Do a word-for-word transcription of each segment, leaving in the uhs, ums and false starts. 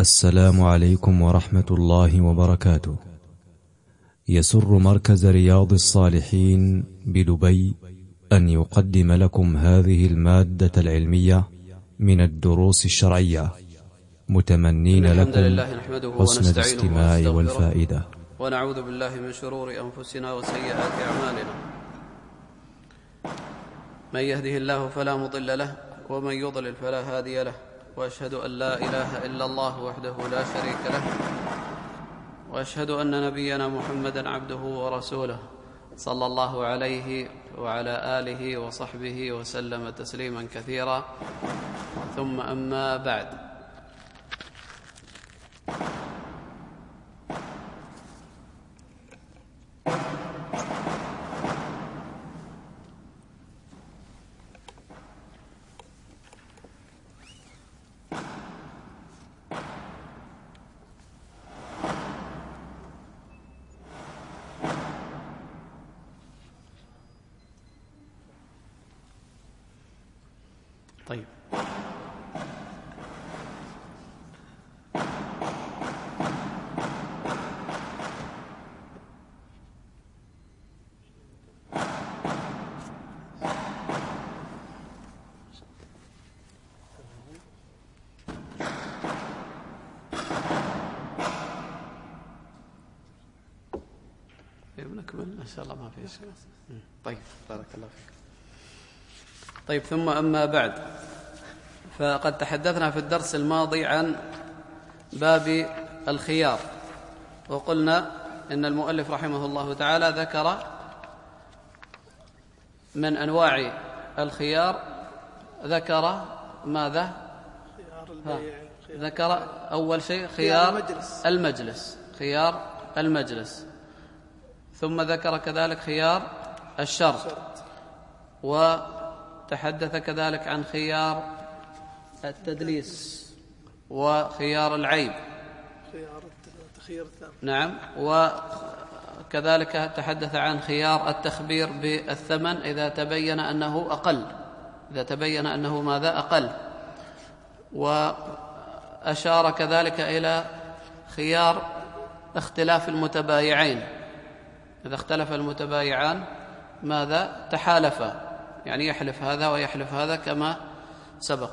السلام عليكم ورحمة الله وبركاته. يسر مركز رياض الصالحين بدبي أن يقدم لكم هذه المادة العلمية من الدروس الشرعية، متمنين لكم حسن الاستماع والفائدة. ونعوذ بالله من شرور أنفسنا وسيئات أعمالنا، من يهده الله فلا مضل له ومن يضلل فلا هادي له، وأشهد أن لا إله إلا الله وحده لا شريك له، وأشهد أن نبينا محمدا عبده ورسوله صلى الله عليه وعلى آله وصحبه وسلم تسليما كثيرا، ثم أما بعد. طيب، نكمل إن شاء الله، ما في إشكال. طيب، بارك الله فيك. طيب، ثم أما بعد، فقد تحدثنا في الدرس الماضي عن باب الخيار، وقلنا إن المؤلف رحمه الله تعالى ذكر من أنواع الخيار، ذكر ماذا؟ ذكر أول شيء خيار المجلس، خيار المجلس، ثم ذكر كذلك خيار الشرط، وتحدث كذلك عن خيار التدليس وخيار العيب، خيار التخيير الثاني، نعم، وكذلك تحدث عن خيار التخبير بالثمن إذا تبين أنه أقل، إذا تبين أنه ماذا؟ أقل. وأشار كذلك إلى خيار اختلاف المتبايعين، إذا اختلف المتبايعان ماذا؟ تحالفا، يعني يحلف هذا ويحلف هذا كما سبق.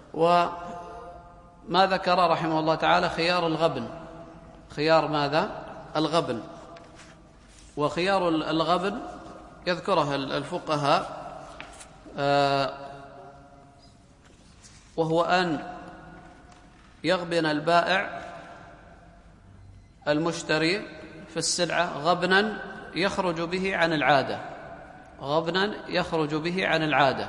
وما ذكر رحمه الله تعالى خيار الغبن، خيار ماذا؟ الغبن. وخيار الغبن يذكرها الفقهاء، وهو أن يغبن البائع المشتري في السلعة غبنا يخرج به عن العادة، غبنا يخرج به عن العادة،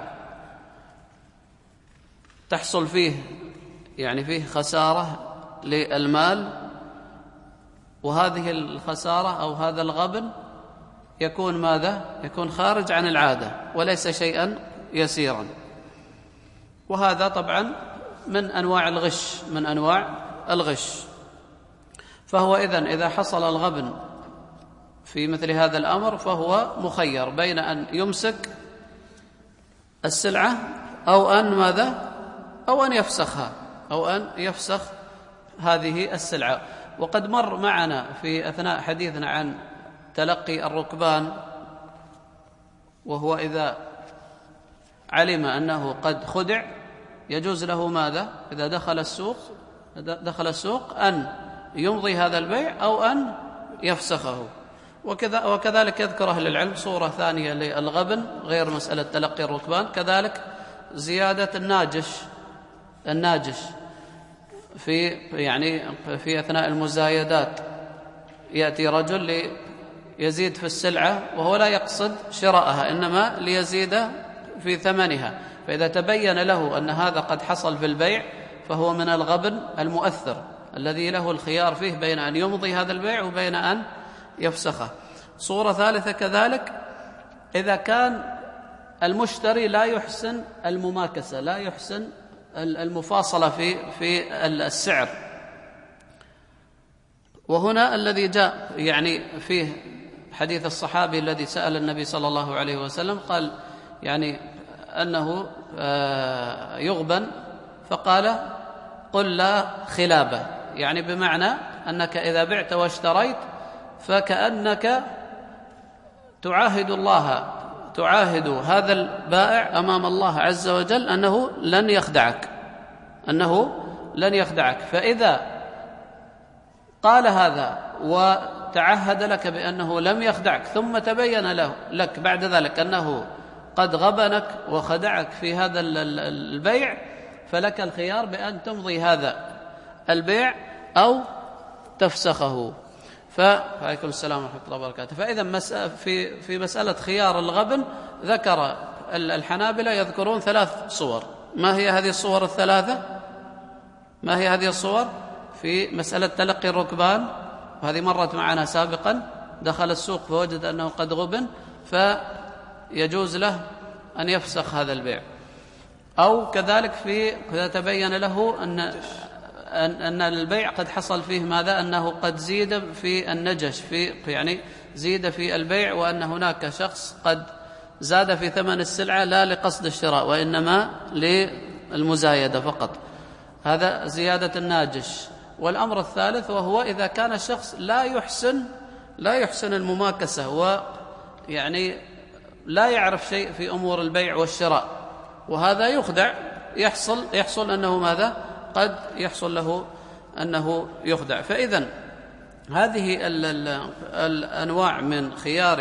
تحصل فيه يعني فيه خسارة للمال، وهذه الخسارة أو هذا الغبن يكون ماذا؟ يكون خارج عن العادة وليس شيئا يسيرا. وهذا طبعا من أنواع الغش، من أنواع الغش. فهو إذن إذا حصل الغبن في مثل هذا الأمر فهو مخير بين أن يمسك السلعة أو أن ماذا؟ أو أن يفسخها، أو أن يفسخ هذه السلعة. وقد مر معنا في أثناء حديثنا عن تلقي الركبان، وهو إذا علم أنه قد خدع يجوز له ماذا؟ إذا دخل السوق دخل السوق أن يمضي هذا البيع أو أن يفسخه. وكذا وكذلك يذكر أهل العلم صورة ثانية للغبن غير مسألة تلقي الركبان، كذلك زيادة الناجش، الناجش في يعني في أثناء المزايدات يأتي رجل ليزيد في السلعة وهو لا يقصد شراءها، إنما ليزيد في ثمنها، فإذا تبين له أن هذا قد حصل في البيع فهو من الغبن المؤثر الذي له الخيار فيه بين أن يمضي هذا البيع وبين أن يفسخه. صورة ثالثة كذلك إذا كان المشتري لا يحسن المماكسة، لا يحسن المفاصلة في في السعر. وهنا الذي جاء يعني فيه حديث الصحابي الذي سأل النبي صلى الله عليه وسلم، قال يعني أنه يغبن، فقال قل لا خلابة، يعني بمعنى أنك إذا بعت واشتريت فكأنك تعاهد الله تعاهد هذا البائع أمام الله عز وجل أنه لن يخدعك أنه لن يخدعك. فإذا قال هذا وتعهد لك بأنه لم يخدعك ثم تبين له لك بعد ذلك أنه قد غبنك وخدعك في هذا البيع، فلك الخيار بأن تمضي هذا البيع أو تفسخه. فعليكم السلام ورحمة الله وبركاته. فإذا في في مسألة خيار الغبن ذكر الحنابلة يذكرون ثلاث صور. ما هي هذه الصور الثلاثة؟ ما هي هذه الصور؟ في مسألة تلقي الركبان، وهذه مرت معنا سابقا، دخل السوق فوجد أنه قد غبن فيجوز له أن يفسخ هذا البيع. أو كذلك في إذا تبين له أن أن البيع قد حصل فيه ماذا؟ أنه قد زيد في النجش في يعني زيد في البيع، وأن هناك شخص قد زاد في ثمن السلعة لا لقصد الشراء وإنما للمزايدة فقط، هذا زيادة الناجش. والأمر الثالث وهو إذا كان الشخص لا يحسن لا يحسن المماكسة ويعني لا يعرف شيء في أمور البيع والشراء، وهذا يخدع، يحصل يحصل أنه ماذا؟ قد يحصل له أنه يخدع. فإذن هذه الأنواع من خيار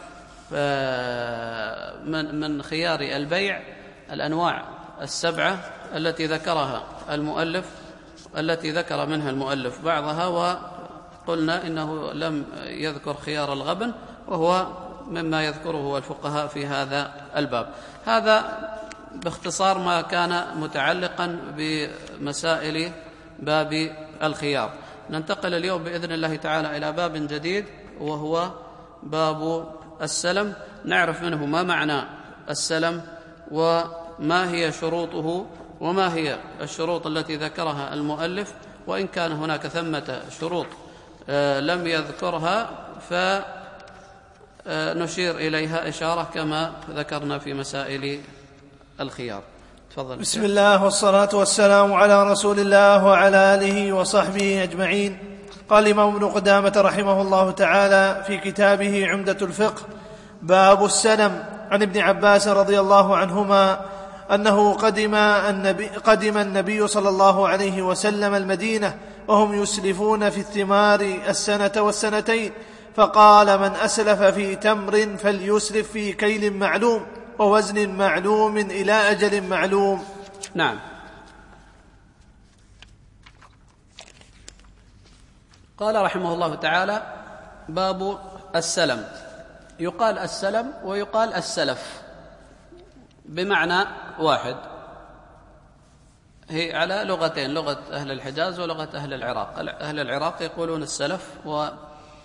من من خيار البيع، الأنواع السبعة التي ذكرها المؤلف التي ذكر منها المؤلف بعضها، وقلنا إنه لم يذكر خيار الغبن وهو مما يذكره الفقهاء في هذا الباب. هذا باختصار ما كان متعلقا بمسائل باب الخيار. ننتقل اليوم بإذن الله تعالى إلى باب جديد وهو باب السلم. نعرف منه ما معنى السلم وما هي شروطه وما هي الشروط التي ذكرها المؤلف، وإن كان هناك ثمة شروط لم يذكرها فنشير إليها إشارة كما ذكرنا في مسائل الخيار. تفضل. بسم الله والصلاة والسلام على رسول الله وعلى آله وصحبه أجمعين. قال الإمام ابن قدامة رحمه الله تعالى في كتابه عمدة الفقه: باب السلم. عن ابن عباس رضي الله عنهما أنه قدم النبي, قدم النبي صلى الله عليه وسلم المدينة وهم يسلفون في الثمار السنة والسنتين، فقال: من أسلف في تمر فليسلف في كيل معلوم ووزن معلوم إلى أجل معلوم. نعم. قال رحمه الله تعالى: باب السلم. يقال السلم ويقال السلف بمعنى واحد، هي على لغتين، لغة أهل الحجاز ولغة أهل العراق. أهل العراق يقولون السلف وأهل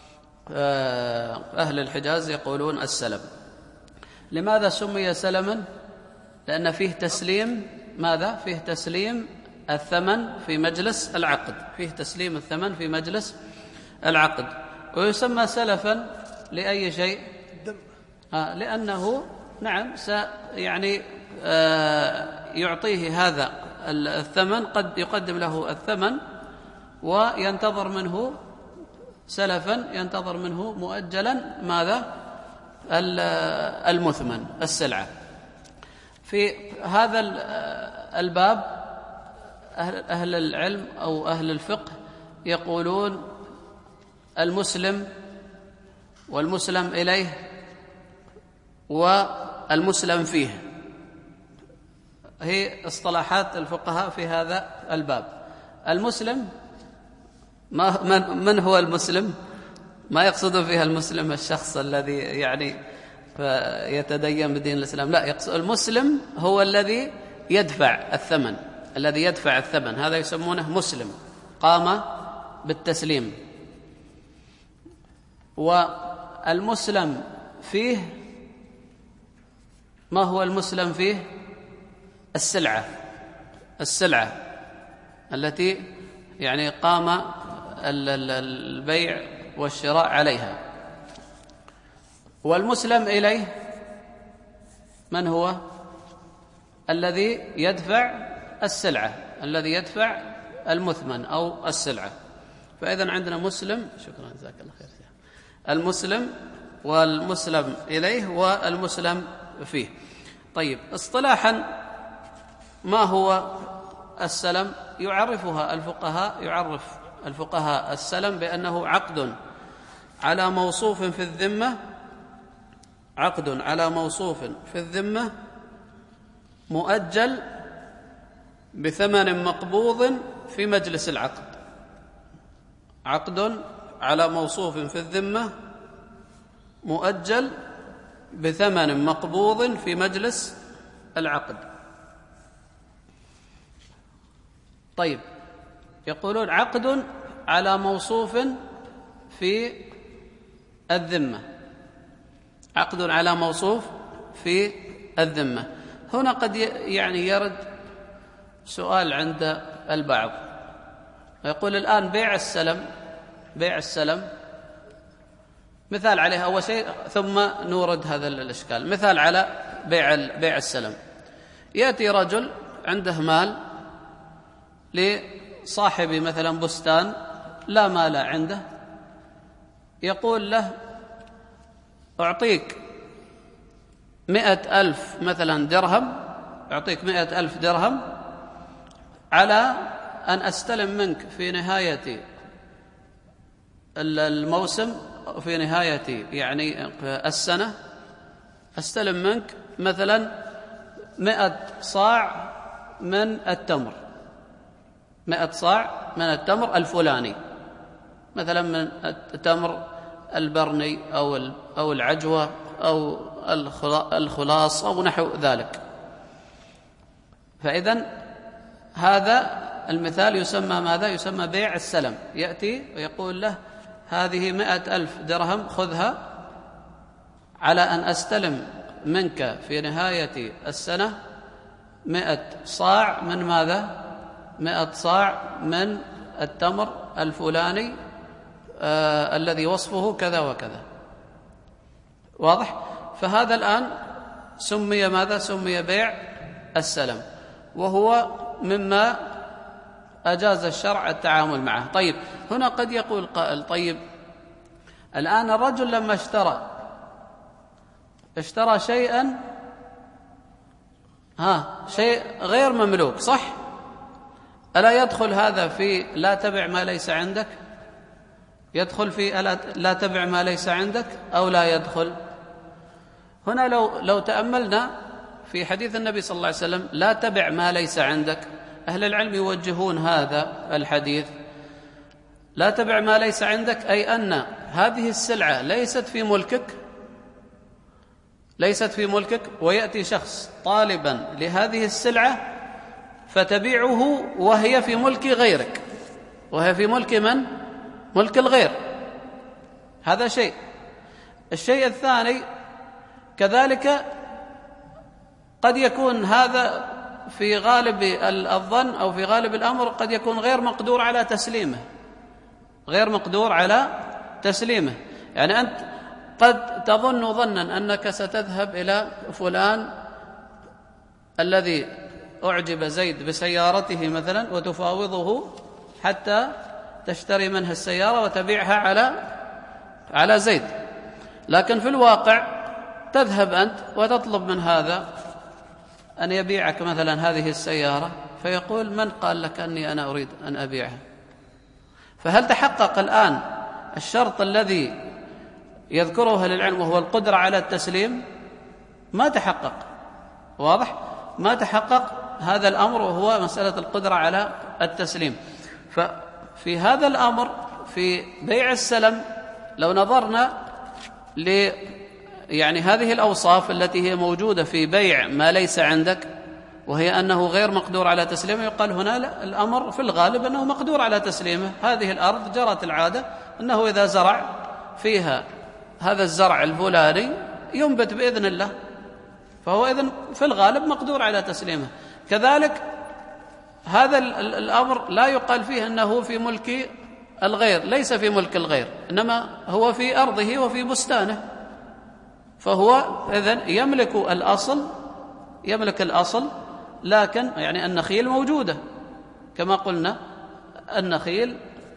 الحجاز يقولون السلم. لماذا سمي سلما؟ لأن فيه تسليم ماذا؟ فيه تسليم الثمن في مجلس العقد، فيه تسليم الثمن في مجلس العقد. ويسمى سلفا لأي شيء؟ آه لأنه نعم يعني آه يعطيه هذا الثمن، قد يقدم له الثمن وينتظر منه سلفا، ينتظر منه مؤجلا ماذا؟ المثمن السلعة. في هذا الباب أهل العلم أو أهل الفقه يقولون المسلم والمسلم إليه والمسلم فيه، هي اصطلاحات الفقهاء في هذا الباب. المسلم ما من, من هو المسلم؟ ما يقصد فيها المسلم الشخص الذي يعني يتدين بدين الإسلام، لا، يقصد المسلم هو الذي يدفع الثمن، الذي يدفع الثمن، هذا يسمونه مسلم، قام بالتسليم. والمسلم فيه، ما هو المسلم فيه؟ السلعة، السلعة التي يعني قام البيع والشراء عليها. والمسلم إليه من هو؟ الذي يدفع السلعة، الذي يدفع المثمن أو السلعة. فإذا عندنا مسلم، شكرا جزاك الله خير، المسلم والمسلم إليه والمسلم فيه. طيب، اصطلاحا ما هو السلم؟ يعرفها الفقهاء يعرف الفقهاء السلم بأنه عقد على موصوف في الذمة عقد على موصوف في الذمة مؤجل بثمن مقبوض في مجلس العقد. عقد على موصوف في الذمة مؤجل بثمن مقبوض في مجلس العقد. طيب، يقولون عقد على موصوف في الذمة، عقد على موصوف في الذمة. هنا قد يعني يرد سؤال عند البعض، يقول الآن بيع السلم بيع السلم مثال عليه أول شيء ثم نورد هذا الإشكال. مثال على بيع بيع السلم، يأتي رجل عنده مال لصاحب مثلا بستان لا مال عنده، يقول له أعطيك مئة ألف مثلا درهم أعطيك مئة ألف درهم على أن أستلم منك في نهاية الموسم في نهاية يعني السنة أستلم منك مثلا مئة صاع من التمر مئة صاع من التمر الفلاني، مثلا من التمر البرني أو أو العجوة أو الخلاص أو نحو ذلك. فإذن هذا المثال يسمى ماذا؟ يسمى بيع السلم. يأتي ويقول له هذه مئة ألف درهم خذها على أن أستلم منك في نهاية السنة مئة صاع من ماذا؟ مئة صاع من التمر الفلاني آه الذي وصفه كذا وكذا. واضح؟ فهذا الآن سمي ماذا؟ سمي بيع السلم، وهو مما أجاز الشرع التعامل معه. طيب، هنا قد يقول قائل طيب الآن الرجل لما اشترى اشترى شيئا ها شيء غير مملوك، صح؟ ألا يدخل هذا في لا تبع ما ليس عندك؟ يدخل في ألا لا تبع ما ليس عندك أو لا يدخل؟ هنا لو لو تأملنا في حديث النبي صلى الله عليه وسلم لا تبع ما ليس عندك، أهل العلم يوجهون هذا الحديث لا تبع ما ليس عندك أي أن هذه السلعة ليست في ملكك ليست في ملكك ويأتي شخص طالبا لهذه السلعة فتبيعه وهي في ملك غيرك، وهي في ملك من؟ ملك الغير. هذا شيء. الشيء الثاني كذلك قد يكون هذا في غالب الظن أو في غالب الأمر قد يكون غير مقدور على تسليمه غير مقدور على تسليمه يعني أنت قد تظن ظنا أنك ستذهب إلى فلان الذي أعجب زيد بسيارته مثلا وتفاوضه حتى تشتري منه السيارة وتبيعها على على زيد، لكن في الواقع تذهب أنت وتطلب من هذا أن يبيعك مثلا هذه السيارة، فيقول من قال لك أني أنا أريد أن أبيعها؟ فهل تحقق الآن الشرط الذي يذكره للعلم وهو القدرة على التسليم؟ ما تحقق. واضح؟ ما تحقق هذا الأمر وهو مسألة القدرة على التسليم. ففي هذا الأمر في بيع السلم لو نظرنا ل يعني هذه الأوصاف التي هي موجودة في بيع ما ليس عندك وهي أنه غير مقدور على تسليمه، يقال هنا لا، الأمر في الغالب أنه مقدور على تسليمه. هذه الأرض جرت العادة أنه إذا زرع فيها هذا الزرع الفلاني ينبت بإذن الله، فهو إذن في الغالب مقدور على تسليمه. كذلك هذا الأمر لا يقال فيه أنه في ملك الغير، ليس في ملك الغير، إنما هو في أرضه وفي بستانه، فهو إذن يملك الأصل يملك الأصل لكن يعني النخيل موجودة كما قلنا، النخيل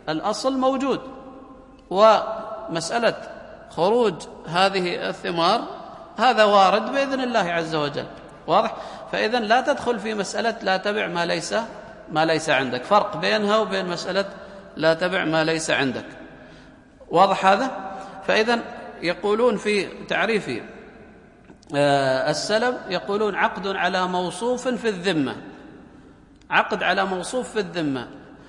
الأصل موجود، ومسألة خروج هذه الثمار هذا وارد بإذن الله عز وجل، واضح؟ فإذا لا تدخل في مسألة لا تبع ما ليس ما ليس عندك، فرق بينها وبين مسألة لا تبع ما ليس عندك، واضح هذا؟ فإذا يقولون في تعريف السلم، يقولون عقد على موصوف في الذمة، عقد على موصوف في الذمة.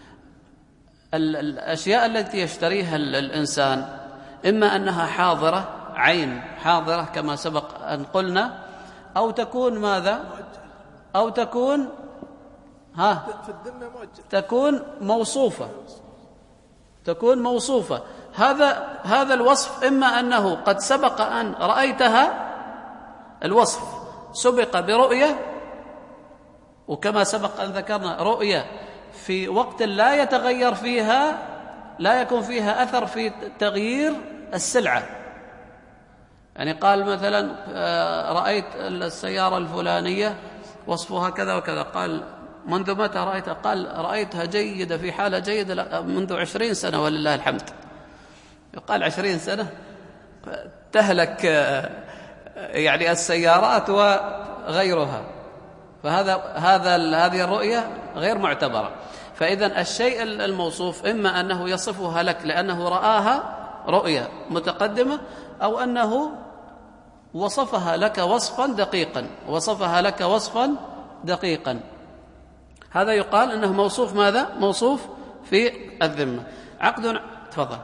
الأشياء التي يشتريها الإنسان إما أنها حاضرة عين حاضرة كما سبق أن قلنا، أو تكون ماذا؟ أو تكون ها تكون موصوفة، تكون موصوفة. هذا هذا الوصف إما أنه قد سبق أن رأيتها، الوصف سبق برؤية، وكما سبق أن ذكرنا رؤية في وقت لا يتغير فيها، لا يكون فيها أثر في تغيير السلعة. يعني قال مثلا رأيت السيارة الفلانية وصفها كذا وكذا، قال منذ متى رأيتها؟ قال رأيتها جيدة في حالة جيدة منذ عشرين سنة ولله الحمد. قال عشرين سنة تهلك يعني السيارات وغيرها، فهذا هذا هذه الرؤية غير معتبرة. فإذا الشيء الموصوف إما أنه يصفها لك لأنه رآها رؤية متقدمة، أو أنه وصفها لك وصفا دقيقا، وصفها لك وصفا دقيقا، هذا يقال أنه موصوف ماذا؟ موصوف في الذمة. عقد تفضل.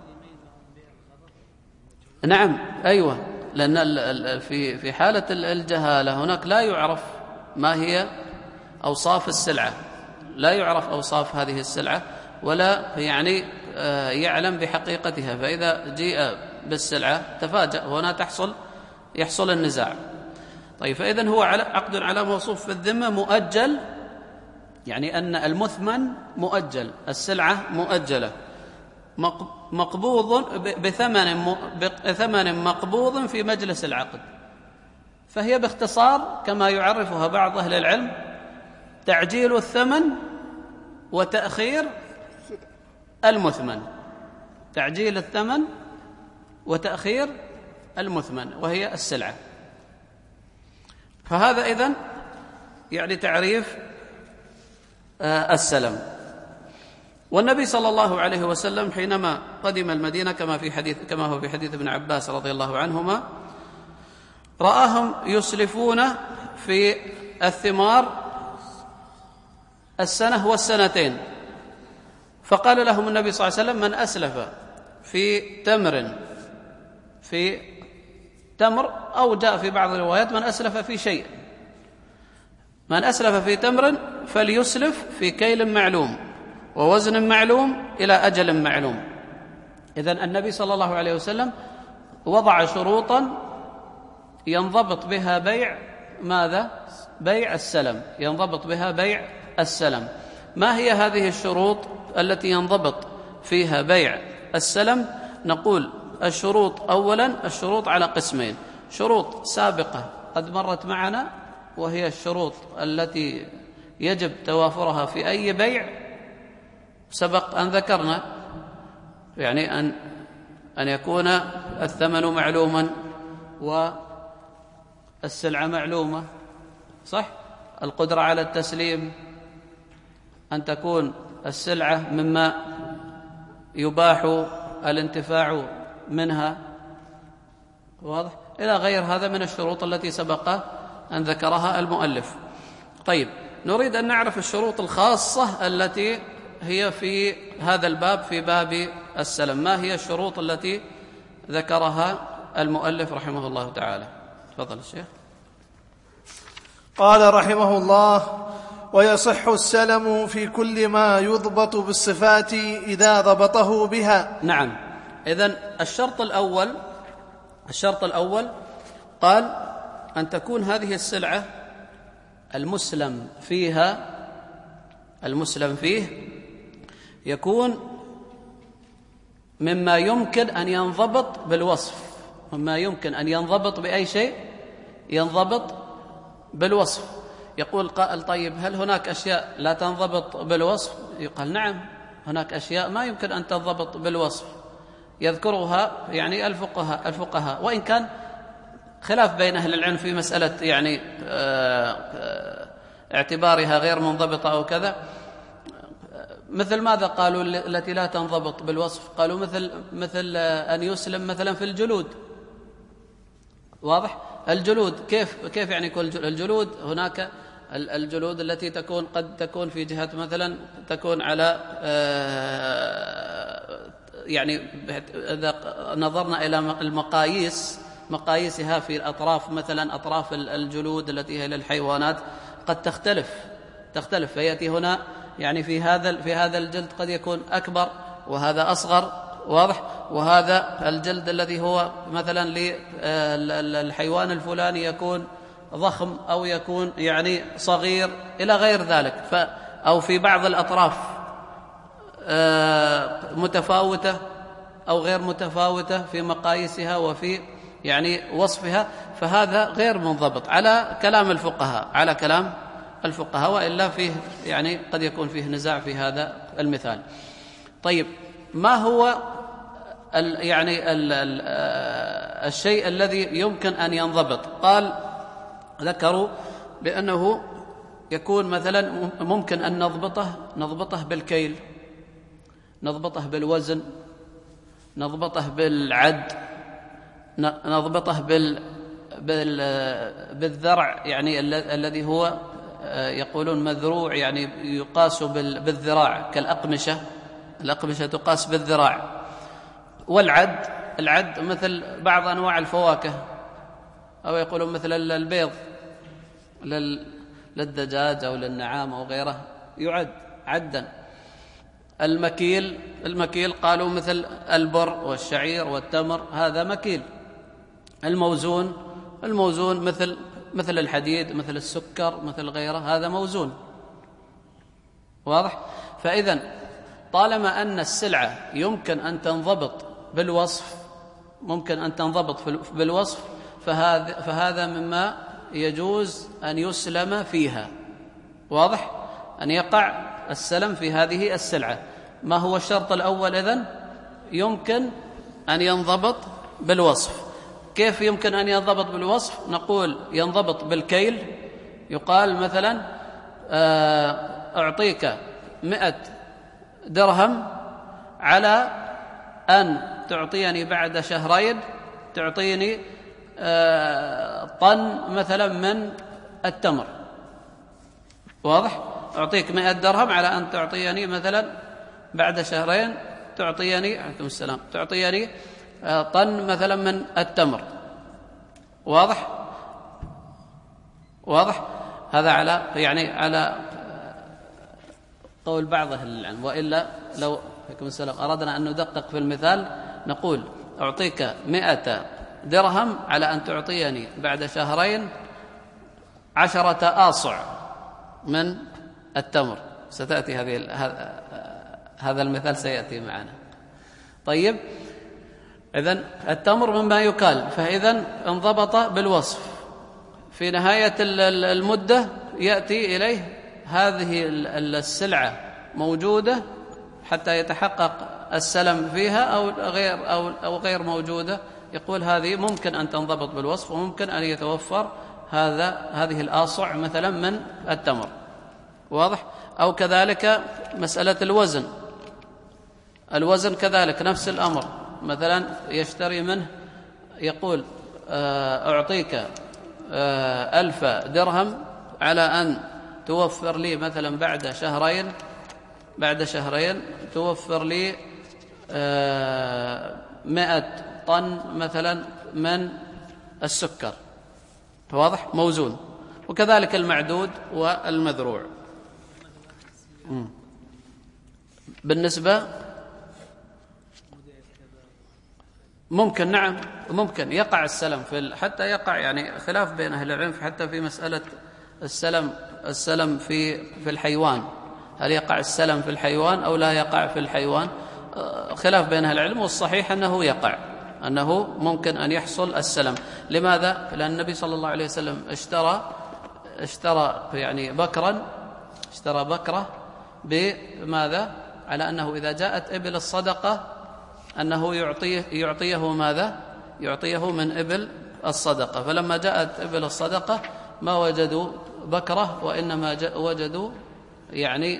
نعم أيوة، لأن في في حالة الجهالة هناك لا يعرف ما هي أوصاف السلعة، لا يعرف أوصاف هذه السلعة ولا يعني يعلم بحقيقتها، فإذا جيء بالسلعة تفاجأ، هنا تحصل يحصل النزاع. طيب، فإذا هو عقد على موصوف في الذمة مؤجل، يعني أن المثمن مؤجل، السلعة مؤجلة، مقبوض بثمن بثمن مقبوض في مجلس العقد. فهي باختصار كما يعرفها بعض أهل العلم تعجيل الثمن وتأخير المثمن، تعجيل الثمن وتأخير المثمن وهي السلعة. فهذا إذن يعني تعريف السلم. والنبي صلى الله عليه وسلم حينما قدم المدينة كما في حديث كما هو في حديث ابن عباس رضي الله عنهما، رآهم يسلفون في الثمار السنة والسنتين، فقال لهم النبي صلى الله عليه وسلم: من أسلف في تمر في تمر، أو جاء في بعض الروايات من أسلف في شيء، من أسلف في تمر فليسلف في كيل معلوم ووزن معلوم إلى أجل معلوم. إذن النبي صلى الله عليه وسلم وضع شروطا ينضبط بها بيع ماذا؟ بيع السلم، ينضبط بها بيع السلم. ما هي هذه الشروط التي ينضبط فيها بيع السلم؟ نقول الشروط أولا، الشروط على قسمين: شروط سابقة قد مرت معنا وهي الشروط التي يجب توافرها في أي بيع، سبق أن ذكرنا، يعني أن أن يكون الثمن معلوما والسلعة معلومة، صح؟ القدرة على التسليم، أن تكون السلعة مما يباح الانتفاع منها، واضح؟ إلى غير هذا من الشروط التي سبق أن ذكرها المؤلف. طيب، نريد أن نعرف الشروط الخاصة التي هي في هذا الباب، في باب السلم. ما هي الشروط التي ذكرها المؤلف رحمه الله تعالى؟ تفضل الشيخ. قال رحمه الله: ويصح السلم في كل ما يضبط بالصفات إذا ضبطه بها. نعم. إذن الشرط الأول الشرط الأول قال أن تكون هذه السلعة المسلم فيها المسلم فيه يكون مما يمكن أن ينضبط بالوصف، مما يمكن أن ينضبط بأي شيء، ينضبط بالوصف. يقول قائل: طيب هل هناك أشياء لا تنضبط بالوصف؟ يقال نعم، هناك أشياء ما يمكن أن تنضبط بالوصف يذكرها يعني الفقهاء الفقهاء وإن كان خلاف بين أهل العلم في مسألة يعني اعتبارها غير منضبطة أو كذا. مثل ماذا قالوا التي لا تنضبط بالوصف؟ قالوا مثل مثل أن يسلم مثلا في الجلود. واضح؟ الجلود كيف كيف يعني يكون الجلود؟ هناك الجلود التي تكون قد تكون في جهة مثلا تكون على يعني إذا نظرنا إلى المقاييس مقاييسها في الأطراف مثلا أطراف الجلود التي هي للحيوانات قد تختلف تختلف فيأتي هنا يعني في هذا في هذا الجلد قد يكون أكبر وهذا أصغر. واضح؟ وهذا الجلد الذي هو مثلا للحيوان الفلاني يكون ضخم أو يكون يعني صغير إلى غير ذلك. ف أو في بعض الأطراف متفاوتة أو غير متفاوتة في مقاييسها وفي يعني وصفها، فهذا غير منضبط على كلام الفقهاء على كلام الفقهاء وإلا فيه يعني قد يكون فيه نزاع في هذا المثال. طيب، ما هو ال يعني ال ال الشيء الذي يمكن أن ينضبط؟ قال ذكروا بأنه يكون مثلا ممكن أن نضبطه نضبطه بالكيل، نضبطه بالوزن، نضبطه بالعد، نضبطه بال بالذرع يعني الذي هو يقولون مذروع يعني يقاس بالذراع كالأقمشة، الأقمشة تقاس بالذراع. والعد العد مثل بعض أنواع الفواكه أو يقولون مثل البيض للدجاج أو للنعام أو غيره يعد عدا. المكيل المكيل قالوا مثل البر والشعير والتمر هذا مكيل. الموزون الموزون مثل مثل الحديد مثل السكر مثل غيره هذا موزون. واضح؟ فإذا طالما أن السلعة يمكن أن تنضبط بالوصف ممكن أن تنضبط بالوصف فهذا فهذا مما يجوز أن يسلم فيها. واضح؟ أن يقع السلم في هذه السلعة. ما هو الشرط الأول إذن؟ يمكن أن ينضبط بالوصف. كيف يمكن أن ينضبط بالوصف؟ نقول ينضبط بالكيل. يقال مثلا أعطيك مئة درهم على أن تعطيني بعد شهرين تعطيني طن مثلا من التمر. واضح؟ أعطيك مئة درهم على أن تعطيني مثلا بعد شهرين تعطيني عليكم السلام تعطيني طن مثلا من التمر. واضح؟ واضح؟ هذا على يعني على قول بعض أهل العلم. وإلا لو عليكم السلام أردنا أن ندقق في المثال نقول أعطيك مئة درهم على أن تعطيني بعد شهرين عشرة آصع من التمر. ستأتي هذه هذا المثال سيأتي معنا. طيب، إذن التمر مما يكال، فإذا انضبط بالوصف. في نهاية المدة يأتي إليه هذه السلعة موجودة حتى يتحقق السلم فيها أو غير أو أو غير موجودة، يقول هذه ممكن أن تنضبط بالوصف وممكن أن يتوفر هذا هذه الآصع مثلا من التمر. واضح؟ أو كذلك مسألة الوزن. الوزن كذلك نفس الأمر. مثلا يشتري منه يقول أعطيك ألف درهم على أن توفر لي مثلا بعد شهرين بعد شهرين توفر لي مئة طن مثلا من السكر. واضح؟ موزون. وكذلك المعدود والمذروع. بالنسبة ممكن نعم ممكن يقع السلم في حتى يقع يعني خلاف بين أهل العلم حتى في مسألة السلم السلم في في الحيوان، هل يقع السلم في الحيوان أو لا يقع في الحيوان؟ خلاف بين أهل العلم، والصحيح أنه يقع أنه ممكن أن يحصل السلم. لماذا؟ لأن النبي صلى الله عليه وسلم اشترى اشترى يعني بكرا اشترى بكرة بماذا؟ على أنه إذا جاءت إبل الصدقة أنه يعطيه, يعطيه ماذا؟ يعطيه من إبل الصدقة. فلما جاءت إبل الصدقة ما وجدوا بكرة، وإنما وجدوا يعني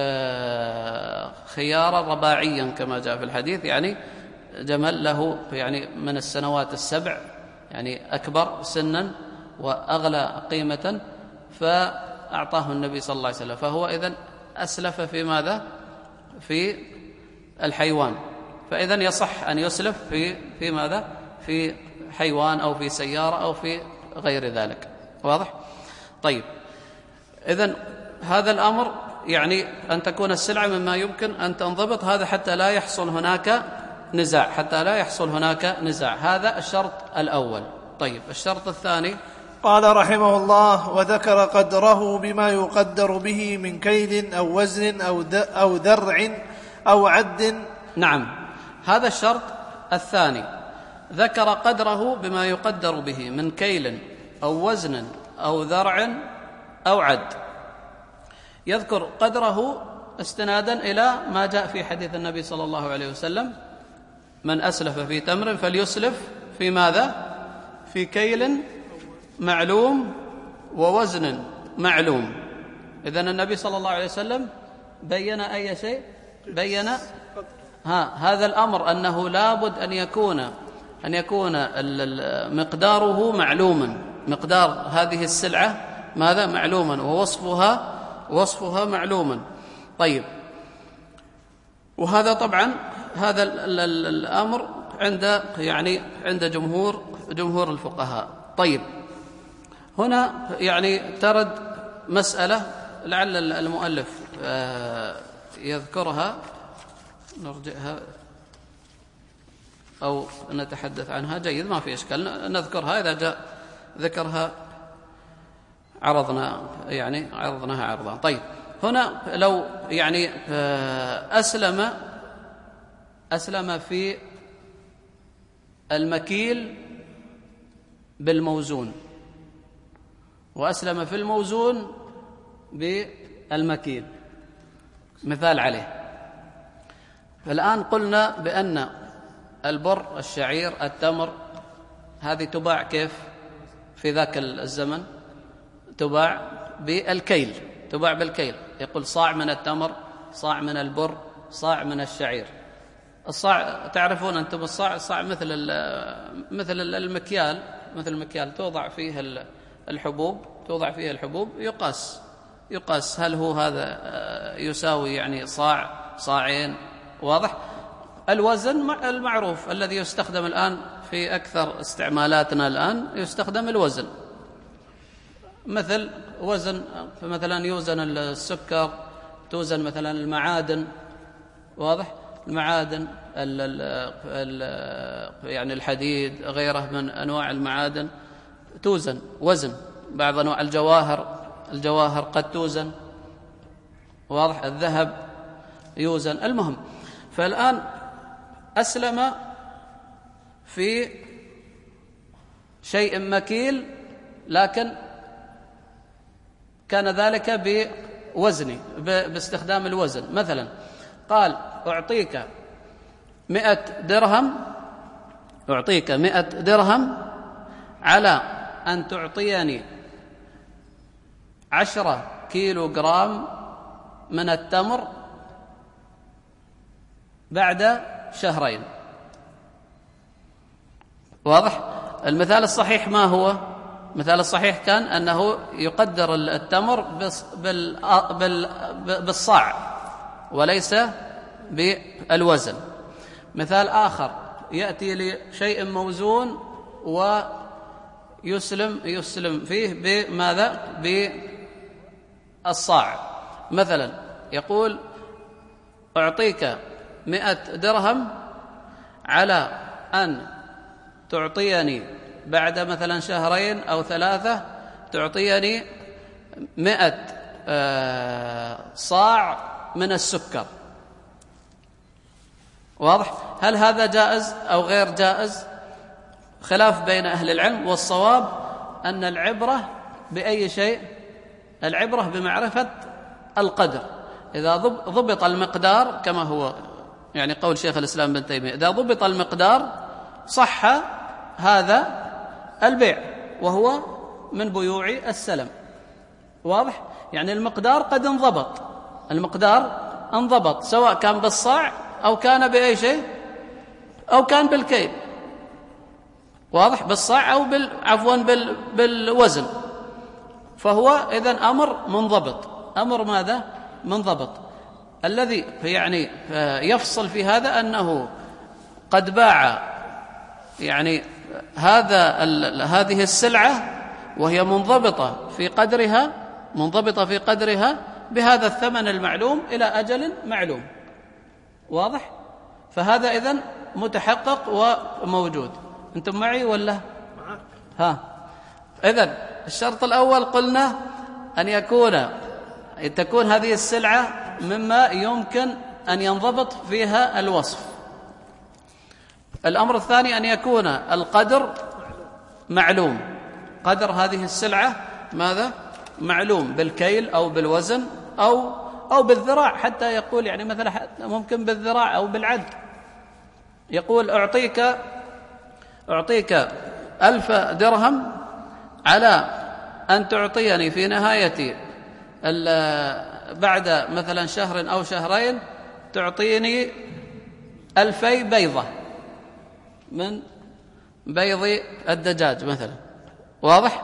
خيارا رباعيا كما جاء في الحديث، يعني جمل له يعني من السنوات السبع، يعني أكبر سنا وأغلى قيمة، فأعطاه النبي صلى الله عليه وسلم. فهو إذن أسلف في ماذا؟ في الحيوان. فإذن يصح أن يسلف في في ماذا؟ في حيوان أو في سيارة أو في غير ذلك. واضح؟ طيب، إذن هذا الأمر يعني أن تكون السلعة مما يمكن أن تنضبط، هذا حتى لا يحصل هناك نزاع، حتى لا يحصل هناك نزاع. هذا الشرط الأول. طيب، الشرط الثاني. قال رحمه الله: وذكر قدره بما يقدر به من كيل أو وزن أو ذرع أو عد. نعم، هذا الشرط الثاني، ذكر قدره بما يقدر به من كيل أو وزن أو ذرع أو عد. يذكر قدره استنادا إلى ما جاء في حديث النبي صلى الله عليه وسلم: من أسلف في تمر فليسلف في ماذا؟ في كيل معلوم ووزن معلوم. إذن النبي صلى الله عليه وسلم بين أي شيء؟ بين ها هذا الأمر، أنه لابد أن يكون أن يكون مقداره معلوما، مقدار هذه السلعة ماذا؟ معلوما، ووصفها وصفها معلوما. طيب، وهذا طبعا هذا الأمر عند يعني عند جمهور جمهور الفقهاء. طيب، هنا يعني ترد مسألة لعل المؤلف يذكرها، نرجعها أو نتحدث عنها. جيد، ما في إشكال، نذكرها إذا جاء ذكرها عرضنا يعني عرضناها عرضا. طيب، هنا لو يعني أسلم أسلم في المكيل بالموزون، وأسلم في الموزون بالمكيل، مثال عليه. فالآن قلنا بأن البر، الشعير، التمر، هذه تباع كيف في ذاك الزمن؟ تباع بالكيل، تباع بالكيل. يقول صاع من التمر، صاع من البر، صاع من الشعير. الصاع تعرفون أنتم الصاع، الصاع مثل مثل المكيال، مثل المكيال توضع فيه الحبوب، توضع فيه الحبوب، يقاس يقاس هل هو هذا يساوي يعني صاع، صاعين. واضح؟ الوزن المعروف الذي يستخدم الآن في أكثر استعمالاتنا الآن، يستخدم الوزن، مثل وزن مثلا يوزن السكر، توزن مثلا المعادن. واضح؟ المعادن ال ال يعني الحديد، غيره من أنواع المعادن توزن وزن. بعض أنواع الجواهر، الجواهر قد توزن. واضح؟ الذهب يوزن. المهم، فالآن أسلم في شيء مكيل، لكن كان ذلك بوزن، باستخدام الوزن. مثلا قال: أعطيك مئة درهم أعطيك مئة درهم على أن تعطيني عشرة كيلو جرام من التمر بعد شهرين. واضح؟ المثال الصحيح ما هو؟ المثال الصحيح كان أنه يقدر التمر بالصاع وليس بالوزن. مثال آخر، يأتي لشيء موزون ويسلم يسلم فيه بماذا؟ بالصاع. مثلا يقول: أعطيك مئة درهم على أن تعطيني بعد مثلا شهرين أو ثلاثة تعطيني مئة صاع من السكر. واضح؟ هل هذا جائز أو غير جائز؟ خلاف بين أهل العلم، والصواب أن العبرة بأي شيء؟ العبرة بمعرفة القدر. إذا ضبط المقدار كما هو يعني قول شيخ الإسلام ابن تيمية، إذا ضبط المقدار صح هذا البيع وهو من بيوع السلم. واضح؟ يعني المقدار قد انضبط، المقدار انضبط سواء كان بالصاع أو كان بأي شيء أو كان بالكيل. واضح؟ بالصاع أو بال عفوا بال بالوزن. فهو إذن أمر منضبط، أمر ماذا؟ منضبط. الذي يعني يفصل في هذا أنه قد باع يعني هذا هذه السلعة وهي منضبطة في قدرها منضبطة في قدرها بهذا الثمن المعلوم إلى أجل معلوم. واضح؟ فهذا إذن متحقق وموجود. أنتم معي ولا؟ ها. إذن الشرط الأول قلنا أن يكون تكون هذه السلعة مما يمكن أن ينضبط فيها الوصف. الأمر الثاني أن يكون القدر معلوم، قدر هذه السلعة ماذا؟ معلوم بالكيل أو بالوزن أو أو بالذراع، حتى يقول يعني مثلا ممكن بالذراع أو بالعد. يقول أعطيك أعطيك ألف درهم على أن تعطيني في نهاية بعد مثلا شهر أو شهرين تعطيني ألفي بيضة من بيض الدجاج مثلا. واضح؟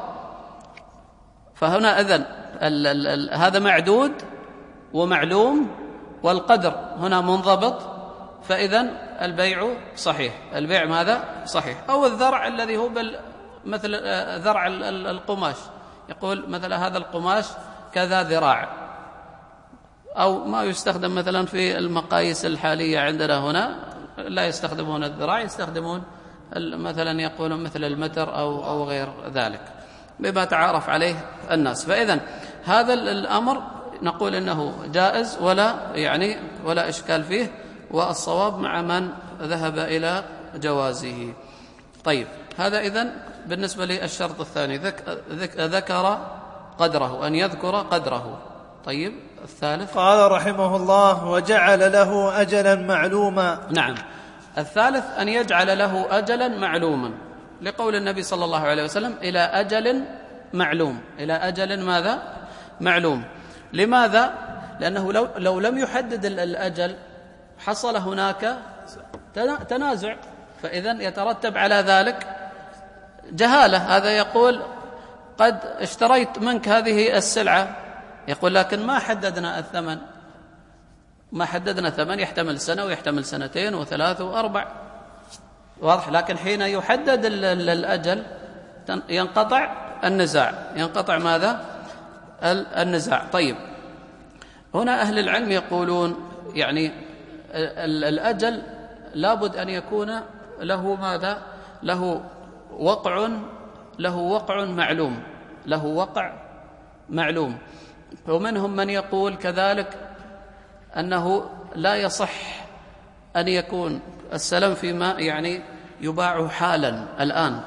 فهنا إذن هذا معدود ومعلوم والقدر هنا منضبط، فإذن البيع صحيح. البيع ماذا؟ صحيح. أو الذرع الذي هو مثل ذرع القماش، يقول مثلا هذا القماش كذا ذراع، أو ما يستخدم مثلا في المقاييس الحالية عندنا هنا لا يستخدمون الذراع، يستخدمون مثلا يقولون مثل المتر أو أو غير ذلك بما تعارف عليه الناس. فإذا هذا الأمر نقول إنه جائز ولا يعني ولا إشكال فيه، والصواب مع من ذهب إلى جوازه. طيب، هذا إذن بالنسبة للشرط الثاني، ذكر قدره، أن يذكر قدره. طيب، الثالث قال رحمه الله: وجعل له أجلا معلوما. نعم، الثالث أن يجعل له أجلا معلوما، لقول النبي صلى الله عليه وسلم: إلى أجل معلوم. إلى أجل ماذا؟ معلوم. لماذا؟ لأنه لو, لو لم يحدد الأجل حصل هناك تنازع، فإذن يترتب على ذلك جهالة. هذا يقول: قد اشتريت منك هذه السلعة، يقول: لكن ما حددنا الثمن، ما حددنا ثمن، يحتمل سنة ويحتمل سنتين وثلاث وأربع. واضح؟ لكن حين يحدد الأجل ينقطع النزاع، ينقطع ماذا؟ النزاع. طيب، هنا أهل العلم يقولون يعني الأجل لابد أن يكون له ماذا؟ له وقع، له وقع معلوم، له وقع معلوم. ومنهم من يقول كذلك أنه لا يصح أن يكون السلم فيما يعني يباع حالا الآن.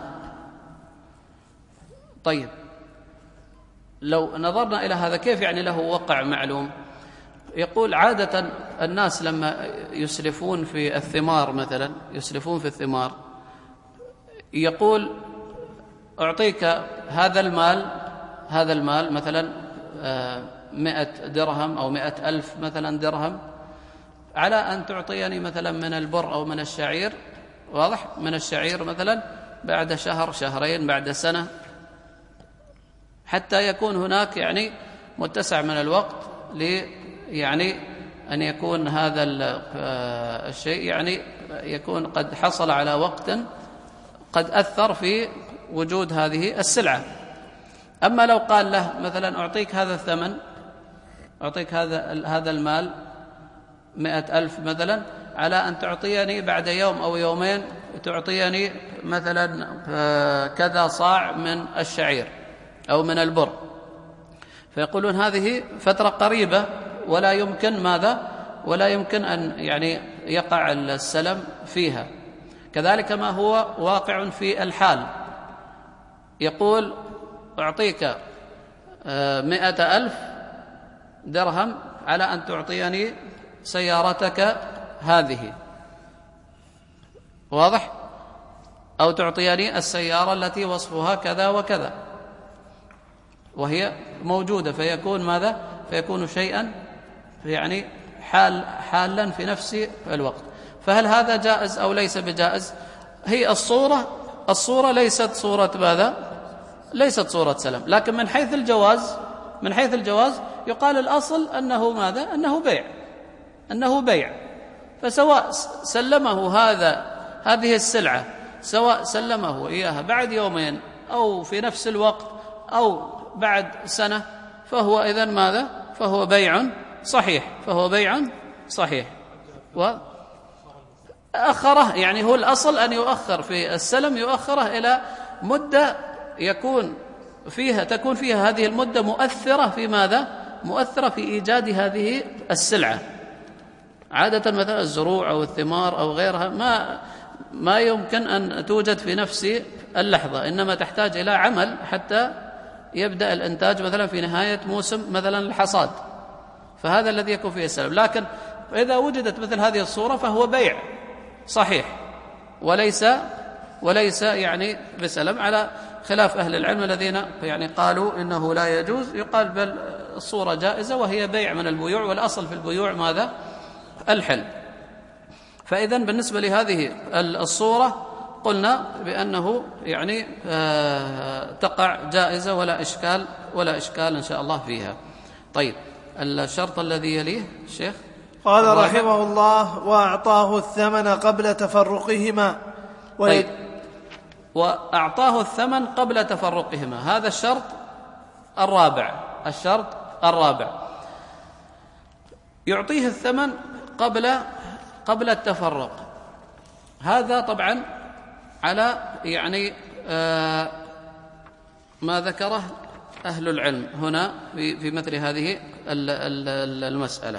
طيب، لو نظرنا إلى هذا كيف يعني له وقع معلوم؟ يقول عادة الناس لما يسلفون في الثمار مثلا، يسلفون في الثمار، يقول: أعطيك هذا المال، هذا المال مثلا مئة درهم أو مئة ألف مثلا درهم، على أن تعطيني مثلا من البر أو من الشعير. واضح؟ من الشعير مثلا بعد شهر شهرين بعد سنة، حتى يكون هناك يعني متسع من الوقت لي يعني أن يكون هذا الشيء يعني يكون قد حصل على وقت قد أثر في وجود هذه السلعة. أما لو قال له مثلا: أعطيك هذا الثمن، أعطيك هذا هذا المال مئة ألف مثلا، على أن تعطيني بعد يوم أو يومين تعطيني مثلا كذا صاع من الشعير أو من البر، فيقولون هذه فترة قريبة ولا يمكن ماذا؟ ولا يمكن أن يعني يقع السلم فيها. كذلك ما هو واقع في الحال، يقول: أعطيك مئة ألف درهم على أن تعطيني سيارتك هذه، واضح؟ أو تعطيني السيارة التي وصفها كذا وكذا وهي موجودة، فيكون ماذا؟ فيكون شيئا يعني حال حالا في نفس الوقت. فهل هذا جائز أو ليس بجائز؟ هي الصورة الصورة ليست صورة ماذا؟ ليست صورة سلم، لكن من حيث الجواز من حيث الجواز يقال الأصل أنه ماذا؟ أنه بيع أنه بيع فسواء سلمه هذا هذه السلعة، سواء سلمه إياها بعد يومين أو في نفس الوقت أو بعد سنة، فهو إذن ماذا؟ فهو بيع صحيح فهو بيع صحيح. وأخره يعني هو الأصل أن يؤخر في السلم، يؤخره إلى مدة يكون فيها تكون فيها هذه المدة مؤثرة في ماذا؟ مؤثرة في إيجاد هذه السلعة. عادة مثلا الزروع أو الثمار أو غيرها ما ما يمكن أن توجد في نفس اللحظة، إنما تحتاج إلى عمل حتى يبدأ الإنتاج مثلا في نهاية موسم مثلا الحصاد، فهذا الذي يكون فيه السلم. لكن إذا وجدت مثل هذه الصورة فهو بيع صحيح وليس وليس يعني بسلم، على خلاف أهل العلم الذين يعني قالوا إنه لا يجوز، يقال بل الصورة جائزة وهي بيع من البيوع، والأصل في البيوع ماذا؟ الحل. فإذن بالنسبة لهذه الصورة قلنا بأنه يعني آه تقع جائزة ولا إشكال ولا إشكال إن شاء الله فيها. طيب الشرط الذي يليه الشيخ قال رحمه الله: وأعطاه الثمن قبل تفرقهما. طيب وأعطاه الثمن قبل تفرقهما، هذا الشرط الرابع الشرط الرابع يعطيه الثمن قبل قبل التفرق. هذا طبعا على يعني آه ما ذكره أهل العلم هنا في, في مثل هذه المسألة،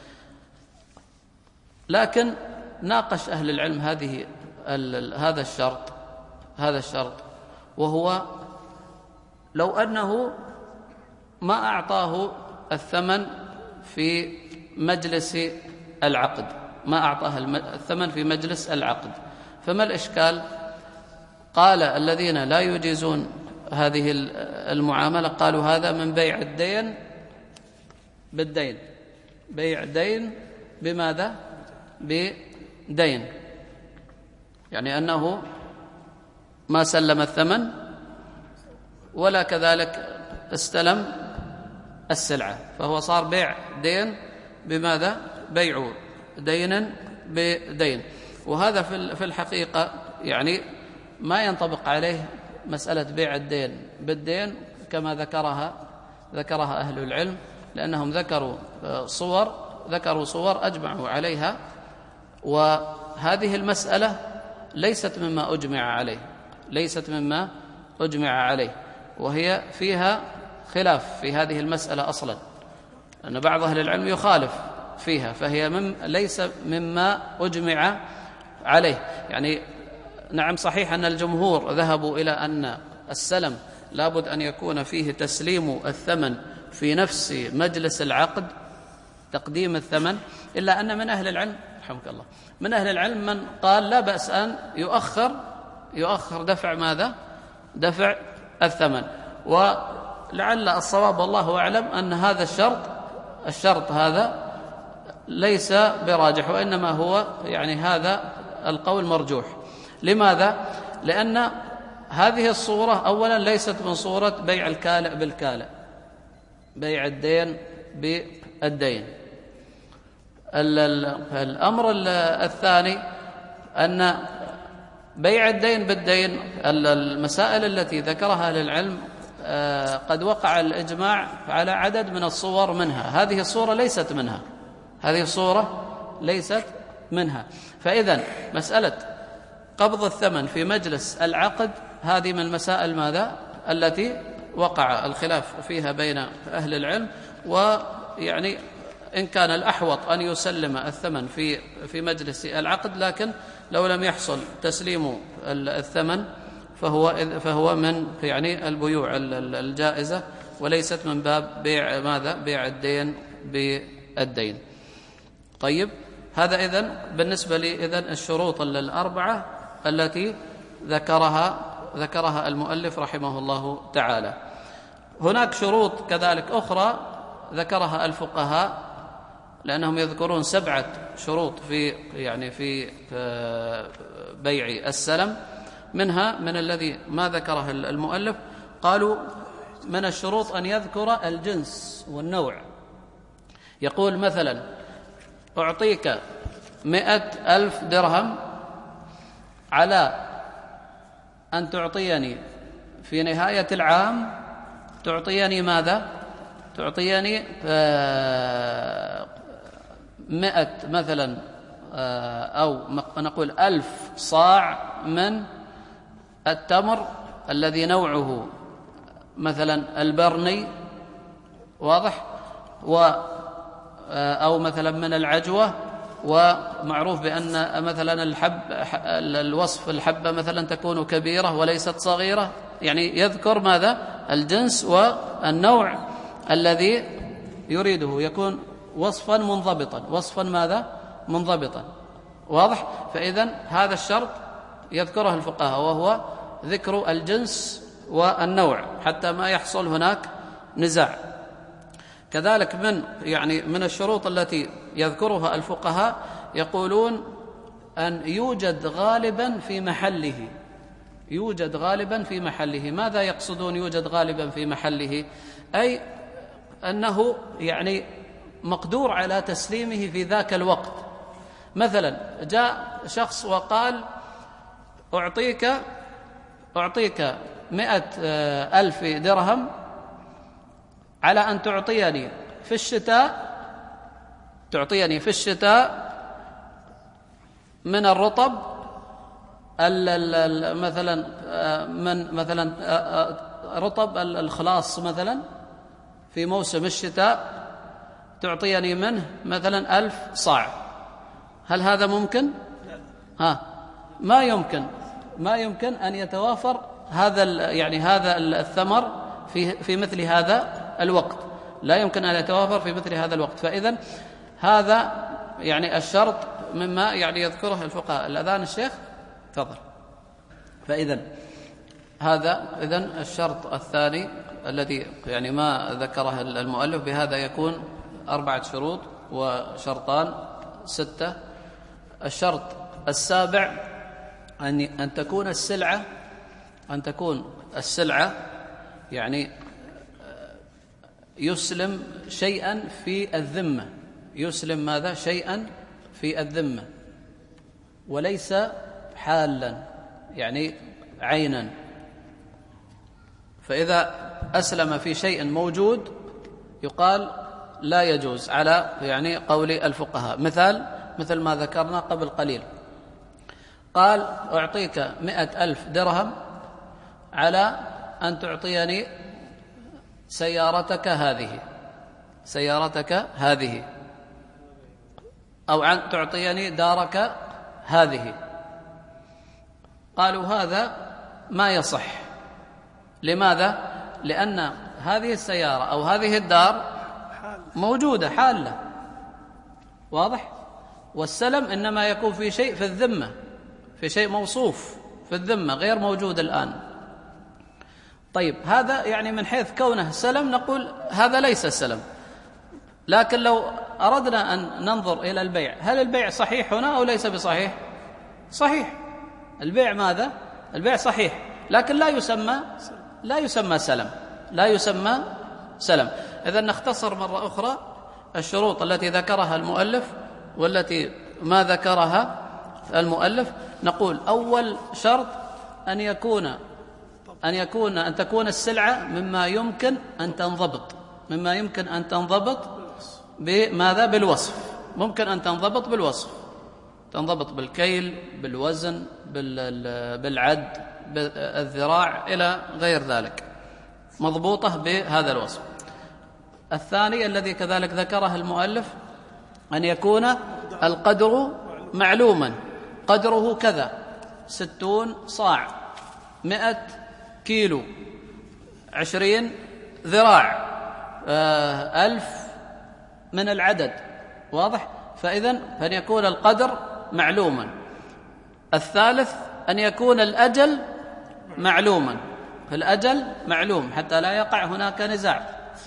لكن ناقش أهل العلم هذه هذا الشرط هذا الشرط وهو لو أنه ما أعطاه الثمن في مجلس العقد، ما أعطاه الثمن في مجلس العقد، فما الإشكال؟ قال الذين لا يجيزون هذه المعاملة قالوا هذا من بيع الدين بالدين، بيع دين بماذا؟ بدين، يعني أنه ما سلم الثمن ولا كذلك استلم السلعة، فهو صار بيع دين بماذا؟ بيع دين بدين. وهذا في الحقيقة يعني ما ينطبق عليه مسألة بيع الدين بالدين كما ذكرها ذكرها أهل العلم، لأنهم ذكروا صور ذكروا صور أجمعوا عليها، وهذه المسألة ليست مما أجمع عليه ليست مما أجمع عليه وهي فيها خلاف في هذه المسألة أصلا، أن بعض أهل العلم يخالف فيها، فهي مم ليس مما أجمع عليه. يعني نعم صحيح أن الجمهور ذهبوا إلى أن السلم لابد أن يكون فيه تسليم الثمن في نفس مجلس العقد، تقديم الثمن، إلا أن من أهل العلم رحمك الله من أهل العلم من قال لا بأس أن يؤخر يؤخر دفع ماذا؟ دفع الثمن. ولعل الصواب والله أعلم أن هذا الشرط الشرط هذا ليس براجح، وإنما هو يعني هذا القول مرجوح. لماذا؟ لأن هذه الصورة أولا ليست من صورة بيع الكالئ بالكالئ، بيع الدين بالدين. الأمر الثاني أن بيع الدين بالدين، المسائل التي ذكرها أهل العلم قد وقع الإجماع على عدد من الصور منها، هذه الصورة ليست منها هذه الصورة ليست منها. فإذن مسألة قبض الثمن في مجلس العقد هذه من المسائل ماذا؟ التي وقع الخلاف فيها بين أهل العلم، ويعني إن كان الأحوط أن يسلم الثمن في في مجلس العقد، لكن لو لم يحصل تسليم الثمن فهو فهو من يعني البيوع الجائزة وليست من باب بيع ماذا؟ بيع الدين الدين. طيب، هذا إذن بالنسبة لي إذن الشروط الأربعة التي ذكرها ذكرها المؤلف رحمه الله تعالى. هناك شروط كذلك أخرى ذكرها الفقهاء، لأنهم يذكرون سبعة شروط في يعني في بيع السلم، منها من الذي ما ذكره المؤلف، قالوا من الشروط أن يذكر الجنس والنوع. يقول مثلا: أعطيك مئة ألف درهم على أن تعطيني في نهاية العام تعطيني ماذا؟ تعطيني مئة مثلا أو نقول ألف صاع من التمر الذي نوعه مثلا البرني، واضح، و أو مثلا من العجوة، ومعروف بأن مثلا الحب الوصف الحبة مثلا تكون كبيرة وليست صغيرة، يعني يذكر ماذا؟ الجنس والنوع الذي يريده، يكون وصفا منضبطا، وصفا ماذا؟ منضبطا، واضح. فإذن هذا الشرط يذكره الفقهاء، وهو ذكر الجنس والنوع حتى ما يحصل هناك نزاع. كذلك من يعني من الشروط التي يذكرها الفقهاء يقولون أن يوجد غالبا في محله. يوجد غالبا في محله. ماذا يقصدون يوجد غالبا في محله؟ أي أنه يعني مقدور على تسليمه في ذاك الوقت. مثلا جاء شخص وقال: أعطيك أعطيك مئة ألف درهم على أن تعطيني في الشتاء تعطيني في الشتاء من الرطب مثلا من مثلا رطب الخلاص مثلا في موسم الشتاء تعطيني منه مثلا ألف صاع. هل هذا ممكن؟ ها ما يمكن ما يمكن أن يتوافر هذا يعني هذا الثمر في في مثل هذا الوقت، لا يمكن أن يتوافر في مثل هذا الوقت. فإذا هذا يعني الشرط مما يعني يذكره الفقهاء. الأذان الشيخ تفضل. فإذا هذا إذن الشرط الثاني الذي يعني ما ذكره المؤلف، بهذا يكون أربعة شروط وشرطان ستة. الشرط السابع أن أن تكون السلعة أن تكون السلعة يعني يسلم شيئا في الذمة، يسلم ماذا؟ شيئا في الذمة، وليس حالا يعني عينا. فإذا أسلم في شيء موجود يقال لا يجوز على يعني قول الفقهاء. مثال مثل ما ذكرنا قبل قليل، قال: أعطيك مئة ألف درهم على أن تعطيني سيارتك هذه سيارتك هذه أو أن تعطيني دارك هذه. قالوا هذا ما يصح. لماذا؟ لأن هذه السيارة أو هذه الدار موجودة حالة، واضح، والسلم إنما يكون في شيء في الذمة، في شيء موصوف في الذمة غير موجود الآن. طيب، هذا يعني من حيث كونه سلم نقول هذا ليس سلم. لكن لو أردنا أن ننظر إلى البيع، هل البيع صحيح هنا أو ليس بصحيح؟ صحيح. البيع ماذا؟ البيع صحيح، لكن لا يسمى لا يسمى سلم لا يسمى سلم. إذن نختصر مرة أخرى الشروط التي ذكرها المؤلف والتي ما ذكرها المؤلف. نقول: أول شرط أن يكون أن يكون أن تكون السلعة مما يمكن أن تنضبط مما يمكن أن تنضبط بماذا؟ بالوصف. ممكن أن تنضبط بالوصف، تنضبط بالكيل، بالوزن، بالعد، بالذراع إلى غير ذلك، مضبوطة بهذا الوصف. الثاني الذي كذلك ذكره المؤلف أن يكون القدر معلوما، قدره كذا: ستون صاع، مئة كيلو، عشرين ذراع، ألف من العدد، واضح؟ فإذن فأن يكون القدر معلوما. الثالث أن يكون الأجل معلوما، الأجل معلوم حتى لا يقع هناك نزاع.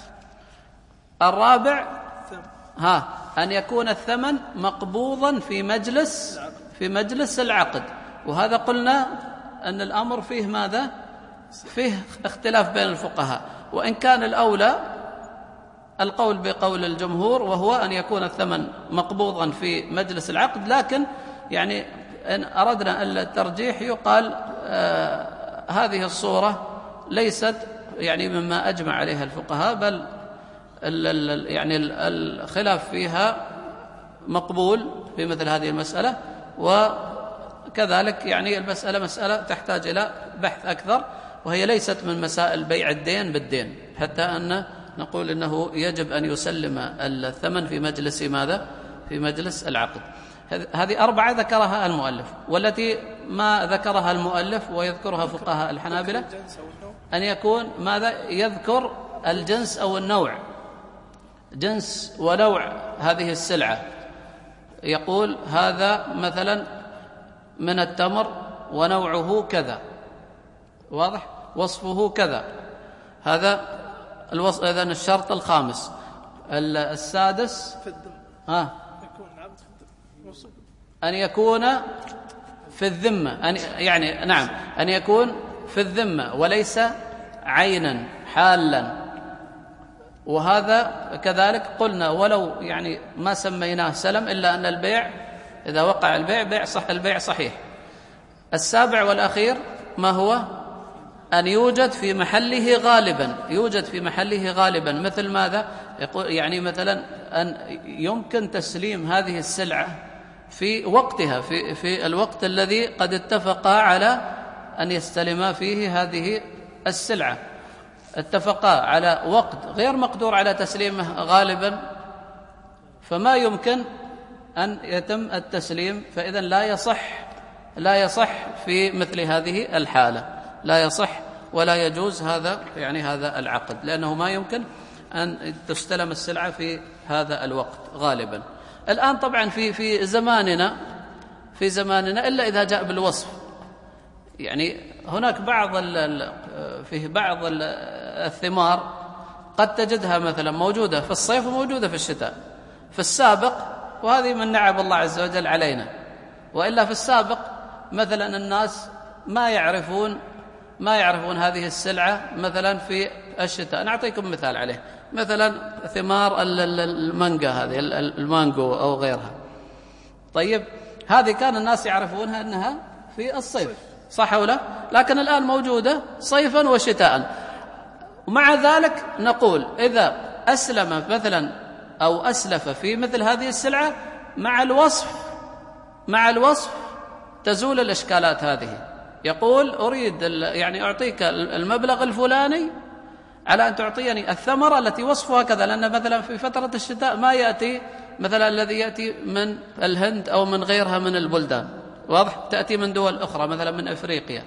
الرابع ها أن يكون الثمن مقبوضا في مجلس في مجلس العقد، وهذا قلنا أن الأمر فيه ماذا؟ فيه اختلاف بين الفقهاء، وإن كان الأولى القول بقول الجمهور وهو أن يكون الثمن مقبوضا في مجلس العقد، لكن يعني إن أردنا الترجيح يقال آه هذه الصورة ليست يعني مما أجمع عليها الفقهاء، بل ال ال يعني الخلاف فيها مقبول في مثل هذه المسألة، وكذلك يعني المسألة مسألة تحتاج إلى بحث أكثر، وهي ليست من مسائل بيع الدين بالدين، حتى أن نقول إنه يجب أن يسلم الثمن في مجلس ماذا؟ في مجلس العقد. هذه أربعة ذكرها المؤلف، والتي ما ذكرها المؤلف ويذكرها فقهاء الحنابلة أن يكون ماذا؟ يذكر الجنس أو النوع، جنس ونوع هذه السلعة، يقول هذا مثلا من التمر ونوعه كذا، واضح؟ وصفه كذا، هذا الوصف. إذن الشرط الخامس. السادس ها أن يكون في الذمة، أن يعني نعم أن يكون في الذمة وليس عينا حالا، وهذا كذلك قلنا ولو يعني ما سميناه سلم إلا أن البيع إذا وقع البيع بيع صح البيع صحيح. السابع والأخير ما هو؟ أن يوجد في محله غالبا، يوجد في محله غالبا مثل ماذا؟ يقول يعني مثلا أن يمكن تسليم هذه السلعة في وقتها، في في الوقت الذي قد اتفقا على أن يستلما فيه هذه السلعة، اتفقا على وقت غير مقدور على تسليمه غالبا، فما يمكن أن يتم التسليم، فإذا لا يصح لا يصح في مثل هذه الحالة، لا يصح ولا يجوز هذا يعني هذا العقد، لأنه ما يمكن أن تستلم السلعة في هذا الوقت غالبا. الآن طبعا في في زماننا في زماننا إلا إذا جاء بالوصف، يعني هناك بعض فيه بعض الثمار قد تجدها مثلا موجودة في الصيف وموجودة في الشتاء في السابق، وهذه من نعم الله عز وجل علينا. وإلا في السابق مثلا الناس ما يعرفون ما يعرفون هذه السلعة مثلا في الشتاء. نعطيكم مثال عليه، مثلا ثمار المانجا، هذه المانجو أو غيرها، طيب هذه كان الناس يعرفونها أنها في الصيف، صح ولا؟ لكن الآن موجودة صيفا وشتاء. ومع ذلك نقول إذا أسلم مثلا أو أسلف في مثل هذه السلعة مع الوصف مع الوصف تزول الإشكالات هذه. يقول أريد يعني أعطيك المبلغ الفلاني على أن تعطيني الثمرة التي وصفها كذا، لأن مثلا في فترة الشتاء ما يأتي مثلا الذي يأتي من الهند أو من غيرها من البلدان، واضح؟ تأتي من دول أخرى مثلا من أفريقيا.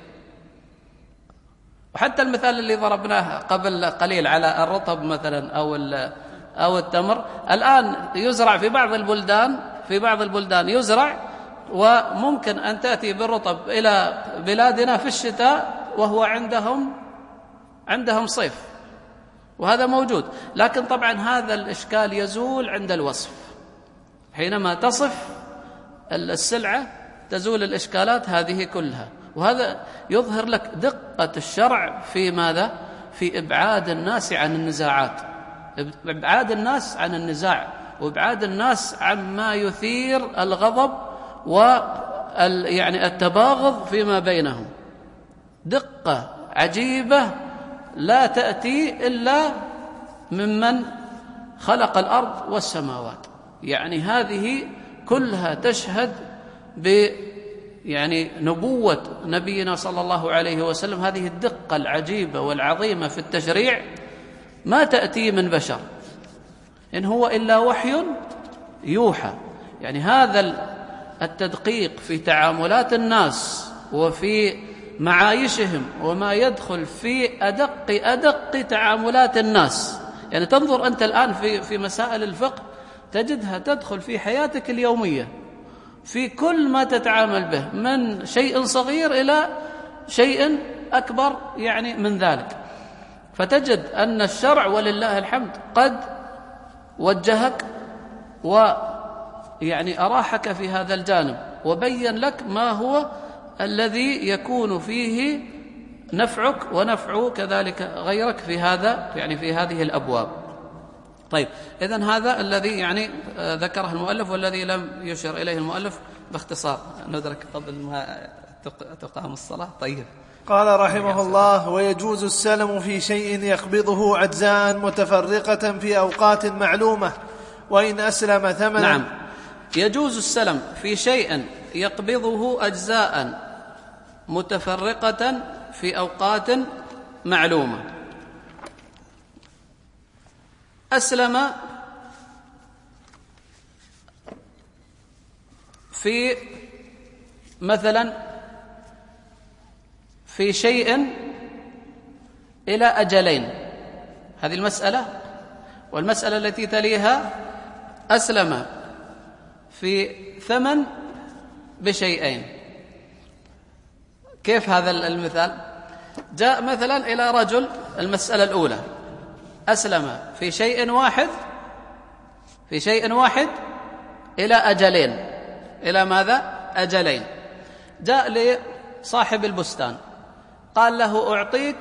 وحتى المثال اللي ضربناه قبل قليل على الرطب مثلا أو أو التمر، الآن يزرع في بعض البلدان في بعض البلدان يزرع، وممكن أن تأتي بالرطب إلى بلادنا في الشتاء وهو عندهم عندهم صيف، وهذا موجود. لكن طبعا هذا الإشكال يزول عند الوصف، حينما تصف السلعة تزول الإشكالات هذه كلها. وهذا يظهر لك دقة الشرع في ماذا؟ في إبعاد الناس عن النزاعات، إبعاد الناس عن النزاع، وإبعاد الناس عما يثير الغضب ويعني التباغض فيما بينهم. دقة عجيبة لا تأتي إلا ممن خلق الأرض والسماوات، يعني هذه كلها تشهد ب يعني نبوة نبينا صلى الله عليه وسلم. هذه الدقة العجيبة والعظيمة في التشريع ما تأتي من بشر، إن هو إلا وحي يوحى. يعني هذا التدقيق في تعاملات الناس وفي معايشهم وما يدخل في أدق أدق تعاملات الناس. يعني تنظر أنت الآن في في مسائل الفقه تجدها تدخل في حياتك اليومية في كل ما تتعامل به، من شيء صغير إلى شيء أكبر يعني من ذلك. فتجد أن الشرع ولله الحمد قد وجهك ويعني أراحك في هذا الجانب، وبين لك ما هو الذي يكون فيه نفعك ونفع كذلك غيرك في هذا يعني في هذه الأبواب. طيب، إذن هذا الذي يعني ذكره المؤلف والذي لم يشر إليه المؤلف باختصار ندرك قبل ما تقام الصلاة. طيب، قال رحمه الله: ويجوز السلم في شيء يقبضه أجزاء متفرقة في أوقات معلومة وإن أسلم ثمنا. نعم، يجوز السلم في شيء يقبضه أجزاء متفرقة في أوقات معلومة. أسلم في مثلا في شيء إلى أجلين، هذه المسألة، والمسألة التي تليها أسلم في ثمن بشيئين. كيف هذا المثال؟ جاء مثلا إلى رجل، المسألة الأولى أسلم في شيء واحد في شيء واحد إلى أجلين. إلى ماذا؟ أجلين. جاء لصاحب البستان قال له: أعطيك،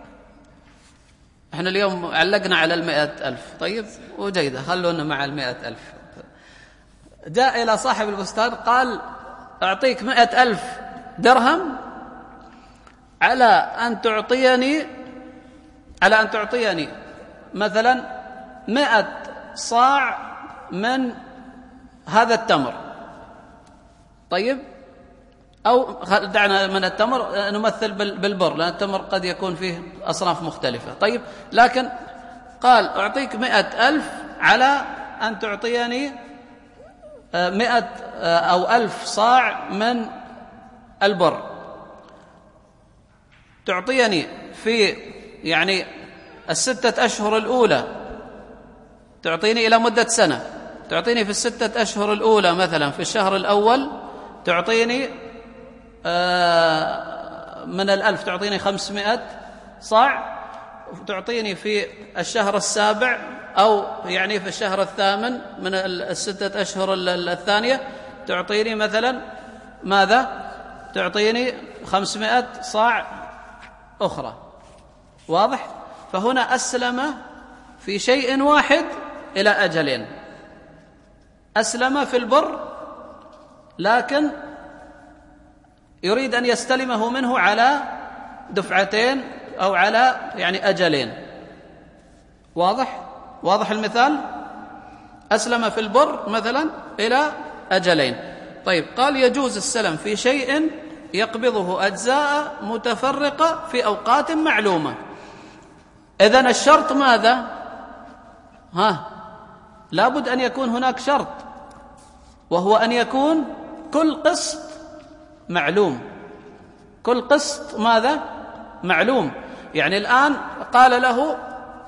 احنا اليوم علقنا على المئة ألف، طيب وجيدة، خلونا مع المئة ألف. جاء إلى صاحب البستان قال: أعطيك مئة ألف درهم على أن تعطيني على أن تعطيني مثلا مئة صاع من هذا التمر. طيب، أو دعنا من التمر نمثل بالبر، لأن التمر قد يكون فيه أصناف مختلفة. طيب، لكن قال: أعطيك مئة ألف على أن تعطيني مئة أو ألف صاع من البر، تعطيني في يعني الستة أشهر الأولى، تعطيني إلى مدة سنة، تعطيني في الستة أشهر الأولى مثلا في الشهر الأول تعطيني من الألف تعطيني خمسمائة صاع، تعطيني في الشهر السابع أو يعني في الشهر الثامن من الستة أشهر الثانية تعطيني مثلا ماذا؟ تعطيني خمسمائة صاع أخرى. واضح؟ فهنا أسلم في شيء واحد إلى أجلين. أسلم في البر، لكن يريد أن يستلمه منه على دفعتين أو على يعني أجلين. واضح؟ واضح المثال؟ أسلم في البر مثلا إلى أجلين. طيب، قال: يجوز السلم في شيء يقبضه أجزاء متفرقة في أوقات معلومة. إذن الشرط ماذا؟ ها لابد أن يكون هناك شرط، وهو أن يكون كل قسط معلوم. كل قسط ماذا؟ معلوم. يعني الآن قال له: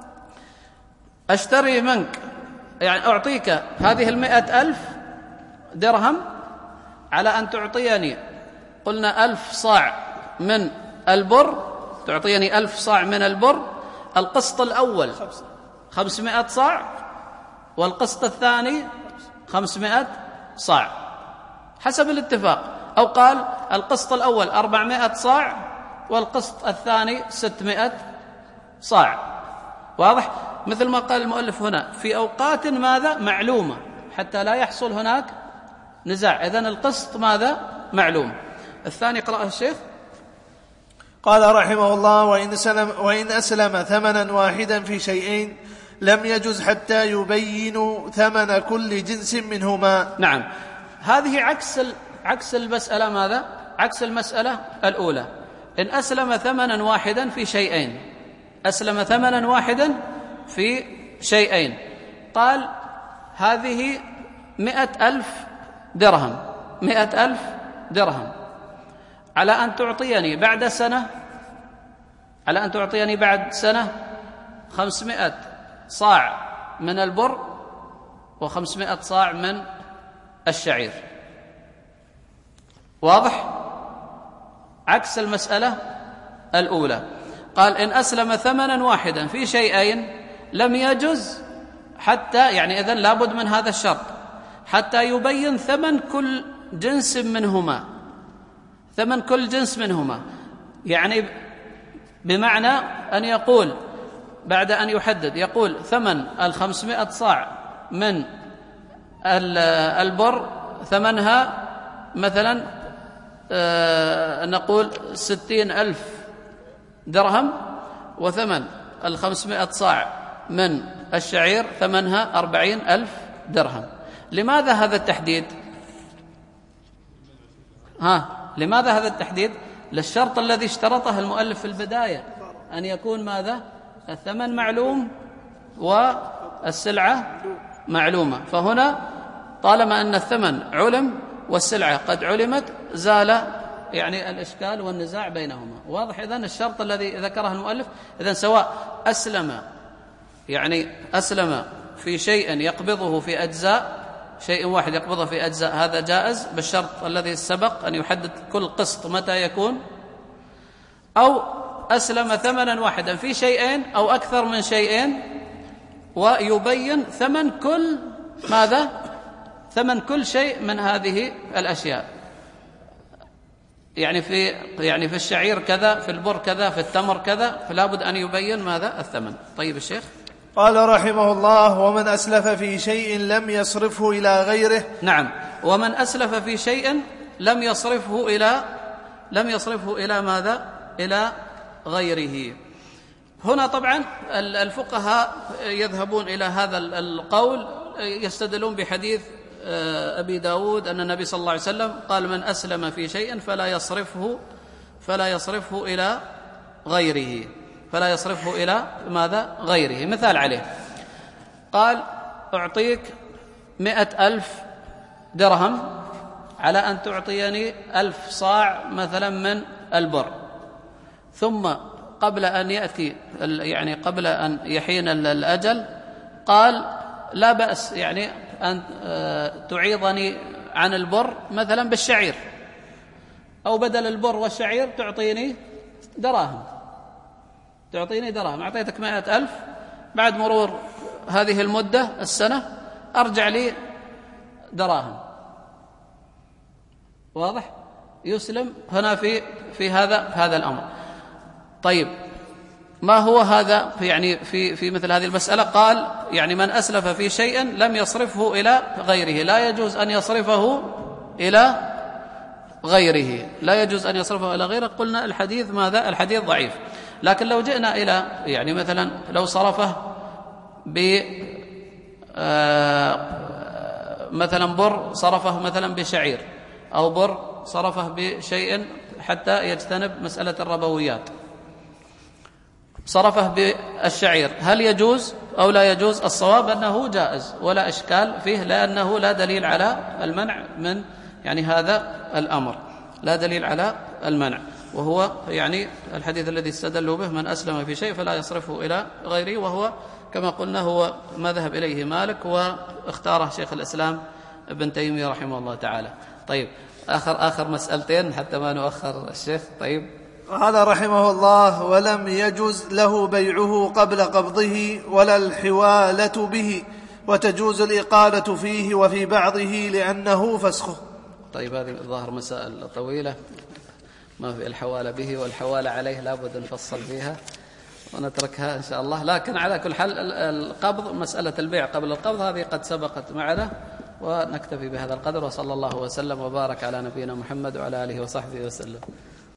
أشتري منك يعني أعطيك هذه المئة ألف درهم على أن تعطيني، قلنا ألف صاع من البر، تعطيني ألف صاع من البر. القسط الأول خمسمائة صاع، والقسط الثاني خمسمائة صاع حسب الاتفاق. أو قال: القسط الأول أربعمائة صاع، والقسط الثاني ستمائة صاع. واضح؟ مثل ما قال المؤلف هنا، في أوقات ماذا؟ معلومة، حتى لا يحصل هناك نزاع. إذن القسط ماذا؟ معلوم. الثاني قرأه الشيخ. قال رحمه الله: وإن, سلم وإن أسلم ثمنا واحدا في شيئين لم يجز حتى يبينوا ثمن كل جنس منهما. نعم، هذه عكس عكس المسألة ماذا؟ عكس المسألة الأولى. إن أسلم ثمنا واحدا في شيئين، أسلم ثمنا واحدا في شيئين، قال: هذه مئة ألف درهم مئة ألف درهم على أن تعطيني بعد سنة على أن تعطيني بعد سنة خمسمائة صاع من البر، وخمسمائة صاع من الشعير. واضح؟ عكس المسألة الأولى، قال إن أسلم ثمنا واحدا في شيئين لم يجز حتى، يعني إذن لابد من هذا الشرط حتى يبين ثمن كل جنس منهما، ثمن كل جنس منهما، يعني بمعنى أن يقول بعد أن يحدد يقول ثمن الخمسمائة صاع من البر ثمنها مثلا آه نقول ستين ألف درهم، وثمن الخمسمائة صاع من الشعير ثمنها أربعين ألف درهم. لماذا هذا التحديد؟ ها لماذا هذا التحديد؟ للشرط الذي اشترطه المؤلف في البداية، أن يكون ماذا؟ الثمن معلوم والسلعة معلومة. فهنا طالما أن الثمن علم والسلعة قد علمت زال يعني الإشكال والنزاع بينهما. واضح؟ إذن الشرط الذي ذكره المؤلف، إذن سواء أسلم يعني أسلم في شيء يقبضه في أجزاء، شيء واحد يقبضه في أجزاء، هذا جائز بالشرط الذي سبق أن يحدد كل قسط متى يكون، أو أسلم ثمنا واحدا في شيئين أو أكثر من شيئين ويبين ثمن كل ماذا؟ ثمن كل شيء من هذه الأشياء، يعني في يعني في الشعير كذا، في البر كذا، في التمر كذا، فلا بد أن يبين ماذا؟ الثمن. طيب الشيخ قال رحمه الله: ومن أسلف في شيء لم يصرفه إلى غيره. نعم، ومن أسلف في شيء لم يصرفه إلى لم يصرفه إلى ماذا؟ إلى غيره. هنا طبعا الفقهاء يذهبون إلى هذا القول، يستدلون بحديث أبي داود أن النبي صلى الله عليه وسلم قال: من أسلم في شيء فلا يصرفه فلا يصرفه إلى غيره فلا يصرفه إلى ماذا؟ غيره. مثال عليه، قال: أعطيك مئة ألف درهم على أن تعطيني ألف صاع مثلا من البر، ثم قبل أن يأتي يعني قبل أن يحين الأجل قال: لا بأس يعني أن تعيضني عن البر مثلا بالشعير، أو بدل البر والشعير تعطيني دراهم تعطيني دراهم أعطيتك مائة ألف، بعد مرور هذه المدة السنة أرجع لي دراهم. واضح؟ يسلم هنا في في هذا في هذا الأمر. طيب ما هو هذا يعني في في مثل هذه المسألة؟ قال: يعني من أسلف في شيء لم يصرفه إلى غيره، لا يجوز أن يصرفه إلى غيره لا يجوز أن يصرفه إلى غيره. قلنا الحديث ماذا؟ الحديث ضعيف. لكن لو جئنا إلى يعني مثلا لو صرفه ب مثلا بر صرفه مثلا بشعير، أو بر صرفه بشيء حتى يجتنب مسألة الربويات، صرفه بالشعير، هل يجوز أو لا يجوز؟ الصواب أنه جائز ولا إشكال فيه، لأنه لا دليل على المنع من يعني هذا الأمر، لا دليل على المنع، وهو يعني الحديث الذي استدلوا به: من أسلم في شيء فلا يصرفه إلى غيره، وهو كما قلنا هو ما ذهب إليه مالك واختاره شيخ الإسلام ابن تيمية رحمه الله تعالى. طيب آخر آخر مسألتين حتى ما نؤخر الشيخ. طيب قال رحمه الله: ولم يجز له بيعه قبل قبضه ولا الحوالة به، وتجوز الإقالة فيه وفي بعضه لأنه فسخه. طيب هذه الظاهر مسائل طويلة، ما في الحوالة به والحوالة عليه لابد نفصل فيها ونتركها إن شاء الله. لكن على كل حال القبض، مسألة البيع قبل القبض هذه قد سبقت معنا، ونكتفي بهذا القدر، وصلى الله وسلم وبارك على نبينا محمد وعلى آله وصحبه وسلم.